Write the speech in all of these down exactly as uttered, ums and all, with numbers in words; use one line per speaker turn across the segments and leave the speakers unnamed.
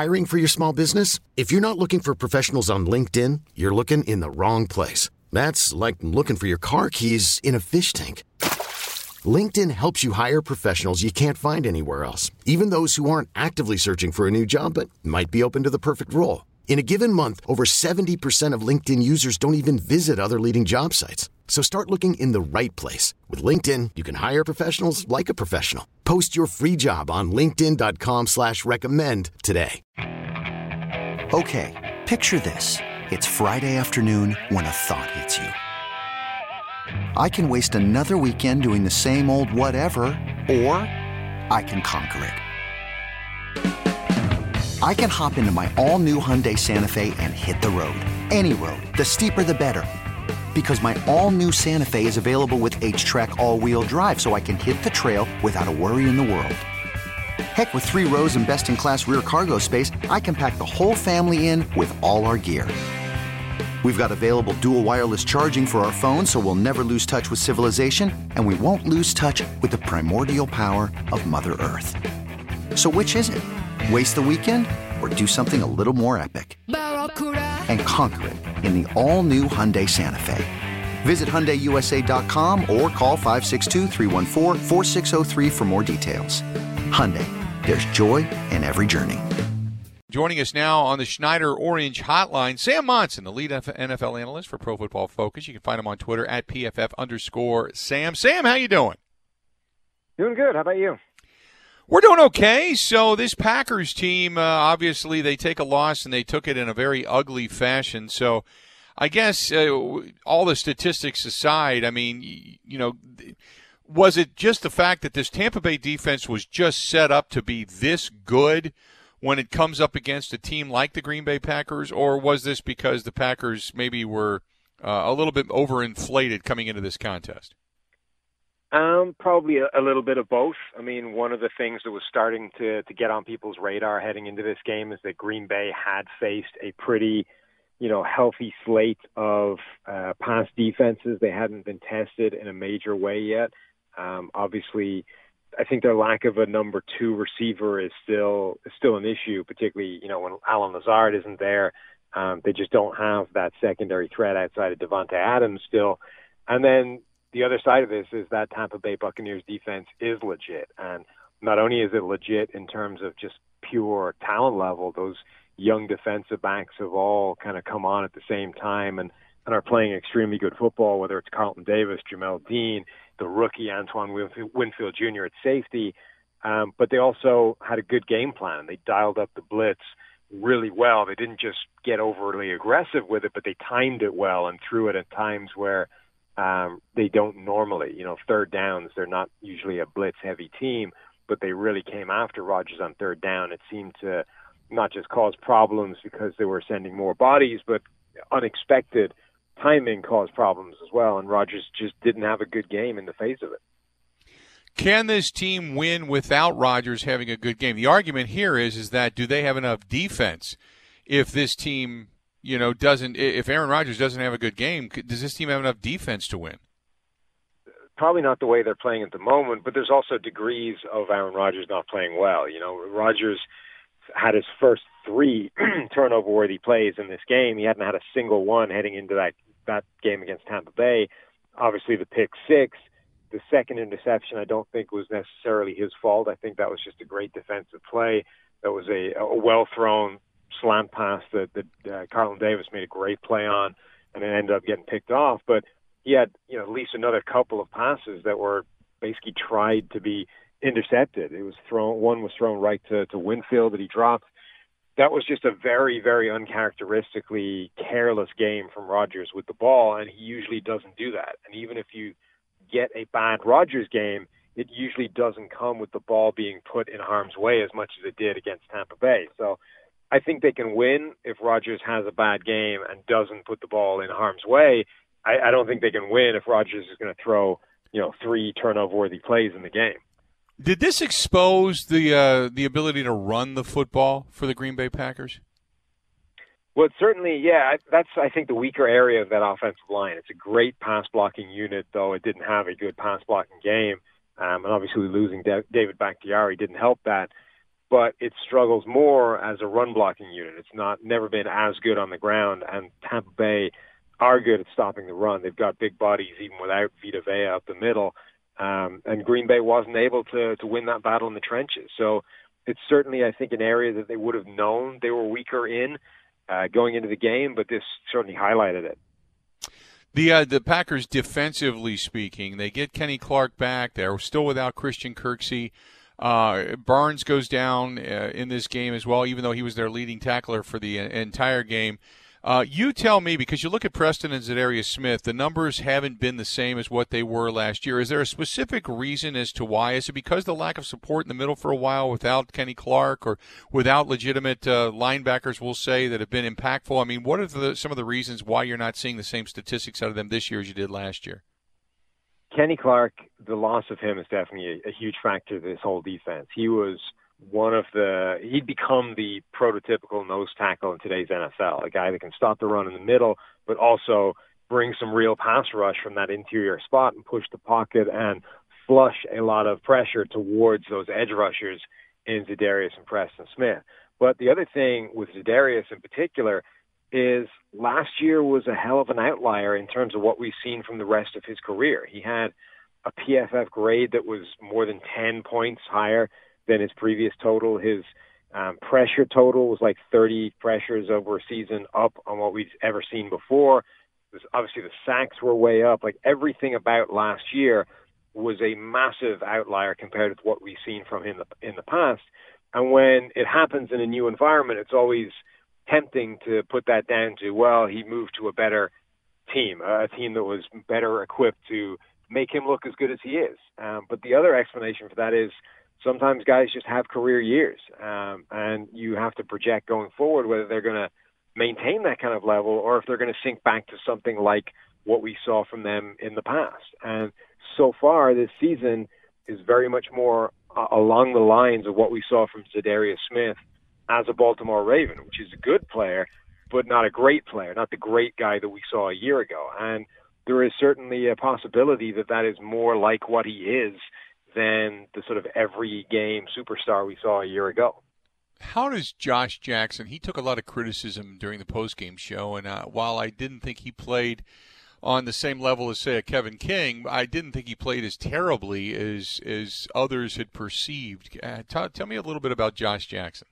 Hiring for your small business? If you're not looking for professionals on LinkedIn, you're looking in the wrong place. That's like looking for your car keys in a fish tank. LinkedIn helps you hire professionals you can't find anywhere else, even those who aren't actively searching for a new job but might be open to the perfect role. In a given month, over seventy percent of LinkedIn users don't even visit other leading job sites. So start looking in the right place. With LinkedIn, you can hire professionals like a professional. Post your free job on linkedin dot com slash recommend today.
Okay, picture this. It's Friday afternoon when a thought hits you. I can waste another weekend doing the same old whatever, or I can conquer it. I can hop into my all-new Hyundai Santa Fe and hit the road. Any road. The steeper, the better. Because my all-new Santa Fe is available with H-Track all-wheel drive, so I can hit the trail without a worry in the world. Heck, with three rows and best-in-class rear cargo space, I can pack the whole family in with all our gear. We've got available dual wireless charging for our phones, so we'll never lose touch with civilization, and we won't lose touch with the primordial power of Mother Earth. So which is it? Waste the weekend or do something a little more epic? And conquer it in the all-new Hyundai Santa Fe. Visit Hyundai U S A dot com or call five six two, three one four, four six zero three for more details. Hyundai, there's joy in every journey.
Joining us now on the Schneider Orange Hotline, Sam Monson, the lead N F L analyst for Pro Football Focus. You can find him on Twitter at P F F underscore Sam. Sam, how you doing?
Doing good. How about you?
We're doing okay. So this Packers team, uh, obviously, they take a loss, and they took it in a very ugly fashion. So I guess uh, all the statistics aside, I mean, you know, was it just the fact that this Tampa Bay defense was just set up to be this good when it comes up against a team like the Green Bay Packers, or was this because the Packers maybe were uh, a little bit overinflated coming into this contest?
Um, probably a, a little bit of both. I mean, one of the things that was starting to, to get on people's radar heading into this game is that Green Bay had faced a pretty, you know, healthy slate of uh, pass defenses. They hadn't been tested in a major way yet. Um, obviously, I think their lack of a number two receiver is still is still an issue, particularly, you know, when Allen Lazard isn't there. Um, they just don't have that secondary threat outside of Devontae Adams still. And then the other side of this is that Tampa Bay Buccaneers defense is legit. And not only is it legit in terms of just pure talent level, those young defensive backs have all kind of come on at the same time and, and are playing extremely good football, whether it's Carlton Davis, Jamel Dean, the rookie Antoine Winfield Junior at safety. Um, but they also had a good game plan. They dialed up the blitz really well. They didn't just get overly aggressive with it, but they timed it well and threw it at times where um, they don't normally. You know, third downs, they're not usually a blitz-heavy team, but they really came after Rodgers on third down. It seemed to not just cause problems because they were sending more bodies, but unexpected timing caused problems as well, and Rodgers just didn't have a good game in the face of it.
Can this team win without Rodgers having a good game? The argument here is is that do they have enough defense? If this team, you know, doesn't, if Aaron Rodgers doesn't have a good game, does this team have enough defense to win?
Probably not the way they're playing at the moment, but there's also degrees of Aaron Rodgers not playing well. You know, Rodgers had his first three turnover-worthy plays in this game. He hadn't had a single one heading into that that game against Tampa Bay. Obviously, the pick six, the second interception, I don't think was necessarily his fault. I think that was just a great defensive play. That was a, a well-thrown slant pass that, that uh, Carlton Davis made a great play on, and it ended up getting picked off. But he had, you know, at least another couple of passes that were basically tried to be intercepted. It was thrown. One was thrown right to, to Winfield that he dropped. That was just a very, very uncharacteristically careless game from Rodgers with the ball, and he usually doesn't do that. And even if you get a bad Rodgers game, it usually doesn't come with the ball being put in harm's way as much as it did against Tampa Bay. So I think they can win if Rodgers has a bad game and doesn't put the ball in harm's way. I, I don't think they can win if Rodgers is going to throw, you know, three turnover-worthy plays in the game.
Did this expose the uh, the ability to run the football for the Green Bay Packers?
Well, certainly, yeah. That's, I think, the weaker area of that offensive line. It's a great pass-blocking unit, though it didn't have a good pass-blocking game. Um, and obviously losing David Bakhtiari didn't help that. but it struggles more as a run-blocking unit. It's not never been as good on the ground, and Tampa Bay are good at stopping the run. They've got big bodies even without Vita Vea up the middle, um, and Green Bay wasn't able to, to win that battle in the trenches. So it's certainly, I think, an area that they would have known they were weaker in uh, going into the game, but this certainly highlighted it.
The uh, the Packers, defensively speaking, they get Kenny Clark back. They're still without Christian Kirksey. Uh, Barnes goes down uh, in this game as well, even though he was their leading tackler for the uh, entire game. Uh, you tell me, because you look at Preston and Za'Darius Smith, the numbers haven't been the same as what they were last year. Is there a specific reason as to why? Is it because the lack of support in the middle for a while without Kenny Clark or without legitimate uh, linebackers, we'll say, that have been impactful? I mean, what are the, some of the reasons why you're not seeing the same statistics out of them this year as you did last year?
Kenny Clark, the loss of him is definitely a, a huge factor to this whole defense. He was one of the, he'd become the prototypical nose tackle in today's N F L, a guy that can stop the run in the middle, but also bring some real pass rush from that interior spot and push the pocket and flush a lot of pressure towards those edge rushers in Za'Darius and Preston Smith. But the other thing with Za'Darius in particular is last year was a hell of an outlier in terms of what we've seen from the rest of his career. He had a P F F grade that was more than ten points higher than his previous total. His um, pressure total was like thirty pressures over a season, up on what we've ever seen before. Was, obviously, the sacks were way up. Like, everything about last year was a massive outlier compared to what we've seen from him in the, in the past. And when it happens in a new environment, it's always tempting to put that down to, well, he moved to a better team, a team that was better equipped to make him look as good as he is. Um, but the other explanation for that is sometimes guys just have career years, um, and you have to project going forward whether they're going to maintain that kind of level or if they're going to sink back to something like what we saw from them in the past. And so far this season is very much more uh, along the lines of what we saw from Za'Darius Smith as a Baltimore Raven, which is a good player, but not a great player, not the great guy that we saw a year ago. And there is certainly a possibility that that is more like what he is than the sort of every game superstar we saw a year ago.
How does Josh Jackson, he took a lot of criticism during the postgame show, and uh, while I didn't think he played on the same level as, say, a Kevin King, I didn't think he played as terribly as as others had perceived. Uh, t- tell me a little bit about Josh Jackson.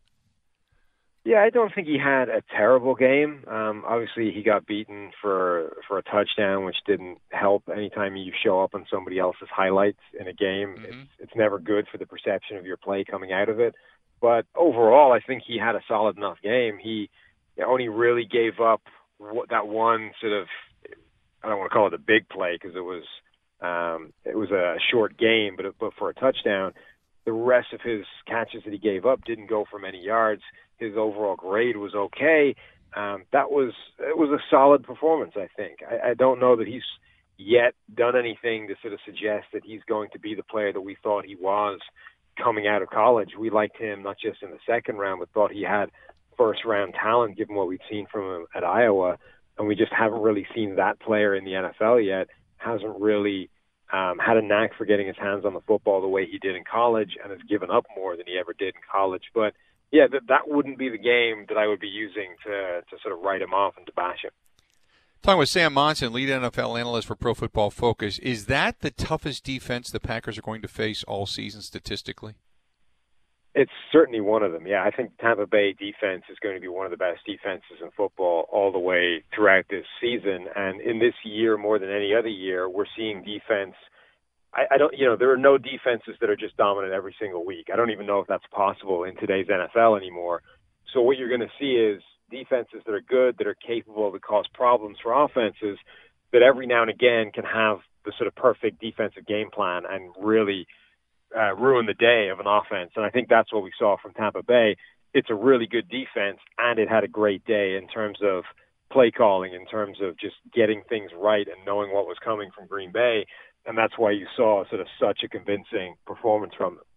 Yeah, I don't think he had a terrible game. Um, obviously, he got beaten for for a touchdown, which didn't help. Anytime you show up on somebody else's highlights in a game, mm-hmm. it's, it's never good for the perception of your play coming out of it. But overall, I think he had a solid enough game. He only really gave up that one sort of, I don't want to call it a big play because it was um, it was a short game, but, but for a touchdown, the rest of his catches that he gave up didn't go for many yards. His overall grade was okay. Um, that was it was a solid performance, I think. I, I don't know that he's yet done anything to sort of suggest that he's going to be the player that we thought he was coming out of college. We liked him not just in the second round, but thought he had first-round talent given what we'd seen from him at Iowa, and we just haven't really seen that player in the N F L yet. Hasn't really um, had a knack for getting his hands on the football the way he did in college and has given up more than he ever did in college. But yeah, that that wouldn't be the game that I would be using to to sort of write him off and to bash him.
Talking with Sam Monson, lead N F L analyst for Pro Football Focus. Is that the toughest defense the Packers are going to face all season statistically?
It's certainly one of them, yeah. I think Tampa Bay defense is going to be one of the best defenses in football all the way throughout this season. And in this year, more than any other year, we're seeing defense. I, I don't, you know, there are no defenses that are just dominant every single week. I don't even know if that's possible in today's N F L anymore. So what you're going to see is defenses that are good, that are capable to cause problems for offenses, that every now and again can have the sort of perfect defensive game plan and really uh, ruin the day of an offense. And I think that's what we saw from Tampa Bay. It's a really good defense, and it had a great day in terms of play calling, in terms of just getting things right and knowing what was coming from Green Bay. And that's why you saw sort of such a convincing performance from them.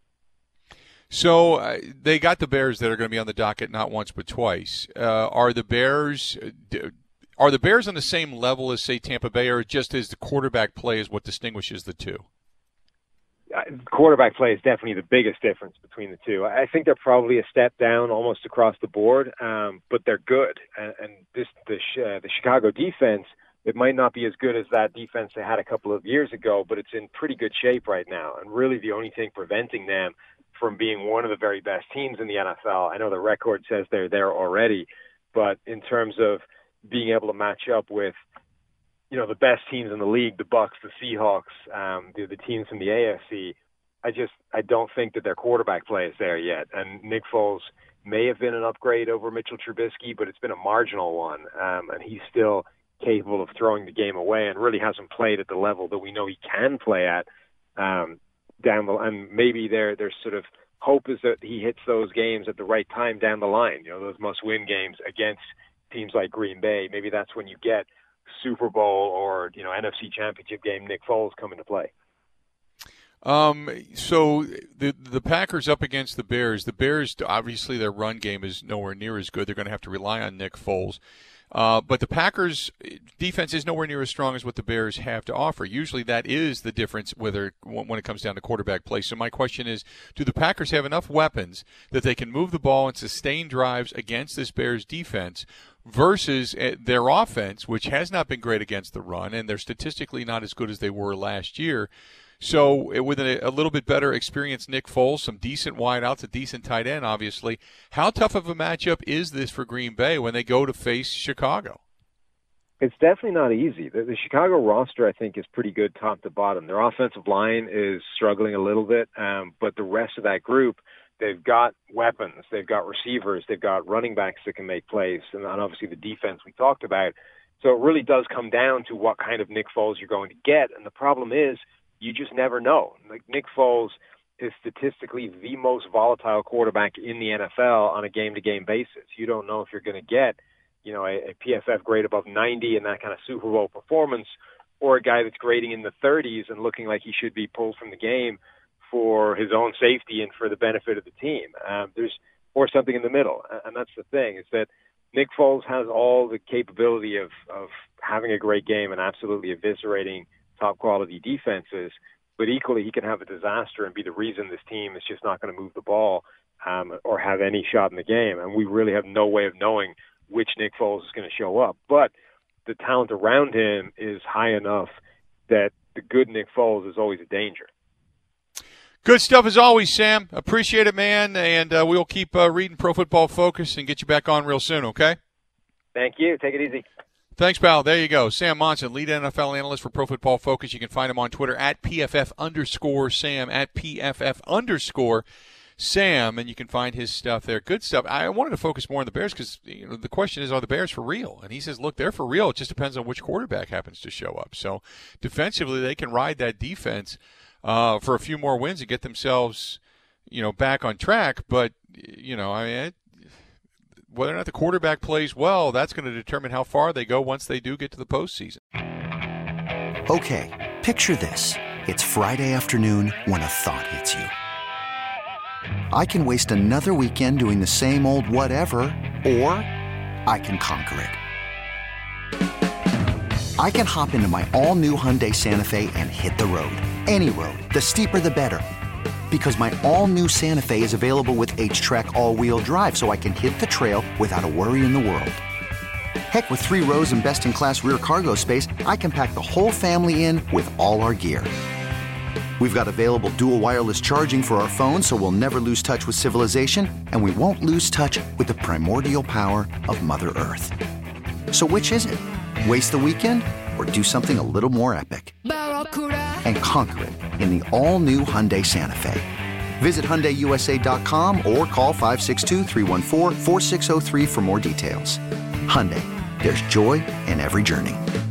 So uh, they got the Bears that are going to be on the docket not once but twice. Uh, are the Bears are the Bears on the same level as, say, Tampa Bay, or just as the quarterback play is what distinguishes the two?
quarterback play is definitely the biggest difference between the two. I think they're probably a step down almost across the board, um, but they're good. And, and this the uh, the Chicago defense, it might not be as good as that defense they had a couple of years ago, but it's in pretty good shape right now. And really the only thing preventing them from being one of the very best teams in the N F L, I know the record says they're there already, but in terms of being able to match up with, you know, the best teams in the league, the Bucs, the Seahawks, um, the, the teams from the A F C, I just I don't think that their quarterback play is there yet. And Nick Foles may have been an upgrade over Mitchell Trubisky, but it's been a marginal one, um, and he's still capable of throwing the game away and really hasn't played at the level that we know he can play at. Um, down the and maybe there there's sort of hope is that he hits those games at the right time down the line. You know, those must-win games against teams like Green Bay. Maybe that's when you get Super Bowl or, you know, N F C Championship game Nick Foles come into play.
Um, so the the Packers up against the Bears. The Bears, obviously, their run game is nowhere near as good. They're going to have to rely on Nick Foles. Uh, but the Packers' defense is nowhere near as strong as what the Bears have to offer. Usually that is the difference whether when it comes down to quarterback play. So my question is, do the Packers have enough weapons that they can move the ball and sustain drives against this Bears defense versus their offense, which has not been great against the run, and they're statistically not as good as they were last year? So with a, a little bit better experienced Nick Foles, some decent wideouts, a decent tight end, obviously, how tough of a matchup is this for Green Bay when they go to face Chicago?
It's definitely not easy. The, the Chicago roster, I think, is pretty good top to bottom. Their offensive line is struggling a little bit, um, but the rest of that group, they've got weapons, they've got receivers, they've got running backs that can make plays, and obviously the defense we talked about. So it really does come down to what kind of Nick Foles you're going to get, and the problem is, you just never know. Like Nick Foles is statistically the most volatile quarterback in the N F L on a game-to-game basis. You don't know if you're going to get, you know, a, a P F F grade above ninety and that kind of Super Bowl performance, or a guy that's grading in the thirties and looking like he should be pulled from the game for his own safety and for the benefit of the team. Um, there's or something in the middle, and that's the thing is that Nick Foles has all the capability of of having a great game and absolutely eviscerating top quality defenses, but equally he can have a disaster and be the reason this team is just not going to move the ball um, or have any shot in the game. And we really have no way of knowing which Nick Foles is going to show up. But the talent around him is high enough that the good Nick Foles is always a danger.
Good stuff as always, Sam. Appreciate it, man. And uh, we'll keep uh, reading Pro Football Focus and get you back on real soon, okay?
Thank you. Take it easy.
Thanks, pal. There you go. Sam Monson, lead N F L analyst for Pro Football Focus. You can find him on Twitter at P F F underscore Sam, at P F F underscore Sam, and you can find his stuff there. Good stuff. I wanted to focus more on the Bears because you know, the question is, are the Bears for real? And he says, look, they're for real. It just depends on which quarterback happens to show up. So defensively, they can ride that defense uh, for a few more wins and get themselves, you know, back on track. But, you know, I mean, it, whether or not the quarterback plays well, that's going to determine how far they go once they do get to the postseason.
Okay, picture this. It's Friday afternoon when a thought hits you. I can waste another weekend doing the same old whatever, or I can conquer it. I can hop into my all-new Hyundai Santa Fe and hit the road. Any road. The steeper, the better. Because my all-new Santa Fe is available with H-Track all-wheel drive, so I can hit the trail without a worry in the world. Heck, with three rows and best-in-class rear cargo space, I can pack the whole family in with all our gear. We've got available dual wireless charging for our phones, so we'll never lose touch with civilization, and we won't lose touch with the primordial power of Mother Earth. So which is it? Waste the weekend or do something a little more epic? And conquer it in the all-new Hyundai Santa Fe. Visit Hyundai U S A dot com or call five six two, three one four, four six zero three for more details. Hyundai, there's joy in every journey.